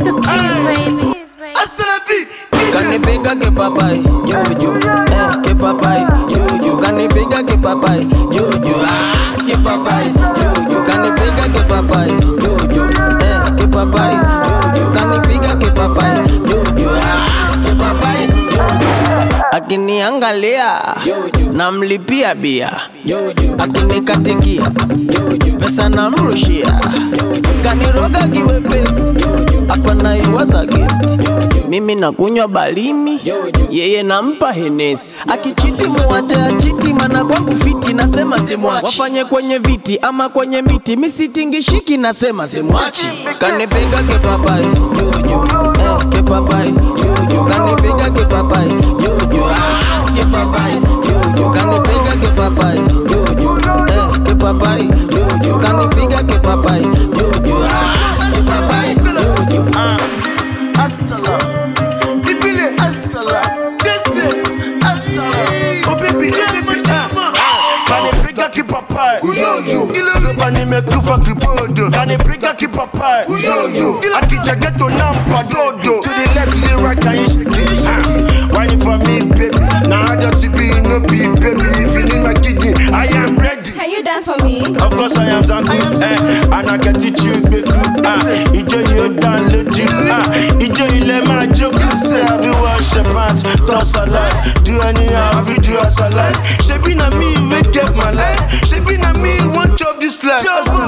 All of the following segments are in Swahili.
Mr. Keys, baby. Hasta la vie. Kanipega ke papai, juju, ke papai, juju. Kanipega ke papai, juju, ke papai, juju. Kanipega ke papai, juju, ke papai, juju. Kanipega ke papai, juju, ke papai, juju. Akiniangalia, namlipia bia, akinikatikia, pesa namrushia, kaniroga kiwepesi, hapa naiwaza guest. Mimi nakunywa balimi, yeye nampa Hennessy. Akichiti muache achiti, mana kwangu fiti, nasema simwachi. Wafanye kwenye viti ama kwenye miti, misitingishiki, nasema simwachi. Kanipega ke papai, juju, ke papai, juju. Kanipega ke papai, juju, ke papai, juju. Kanipega ke papai, juju, ke papai, juju. Kanipega ke papai, juju, ke papai, juju. Hasta la. Dipile. Hasta la. Desse. Hasta la. Oh baby, Kanipega ki papai. Sebani mekufa kibodo. Kanipega ki papai. Akija ghetto nampa dodo. To the left, to the right, can you shake it? Whining for me, baby. Now I got to be no be, baby. If you need my kidney, I am ready. Can you dance for me? Of course I am Zanku, and I can teach you Beku. Ijo you down legit. Ijo you let my joke. Say have you wash your pants? Toss a lie. Do anyhow, have you do as I like? She be na me, wake up my life. She be na me, one job this life.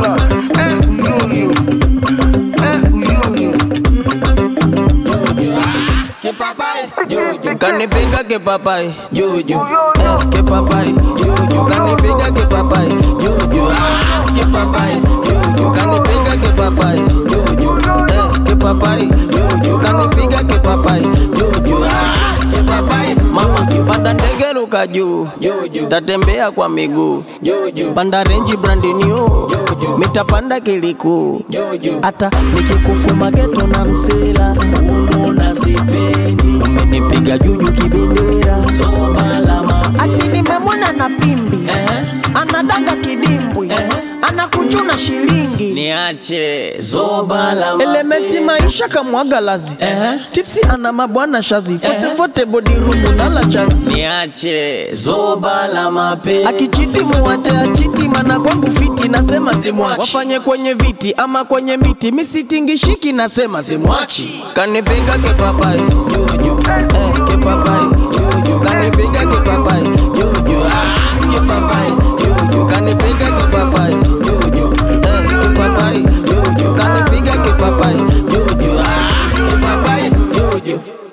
Kanipega ke papai, juju, ke papai, juju. Kanipega ke papai, juju, ke papai, juju. Kanipega ke papai, juju, ke papai, juju. Kanipega ke papai, juju, ke papai. Mama kipanda ndege ruka juu, tatembea kwa miguu, panda range brand new, mitapanda kiliku. Hata nikikufuma ghetto na msela, unaona sipendi. Umenipiga juju kibendera, soba lama. Ati nimemwona na pimbi, anadanga kidimbwi, anakuchuna shilingi. Niache zoba lama. Elementi maisha kamwaga lazi, tipsi ana mabwana shazi, fote body room nala chazi. Niache zoba la mape. Akichiti muache achiti, mana kwangu fiti, nasema simwachi. Wafanye kwenye viti ama kwenye miti, misitingishiki, nasema simwachi. Kanipega ke papai, juju, ke papai, juju. Kanipega ke papai, juju, ke papai,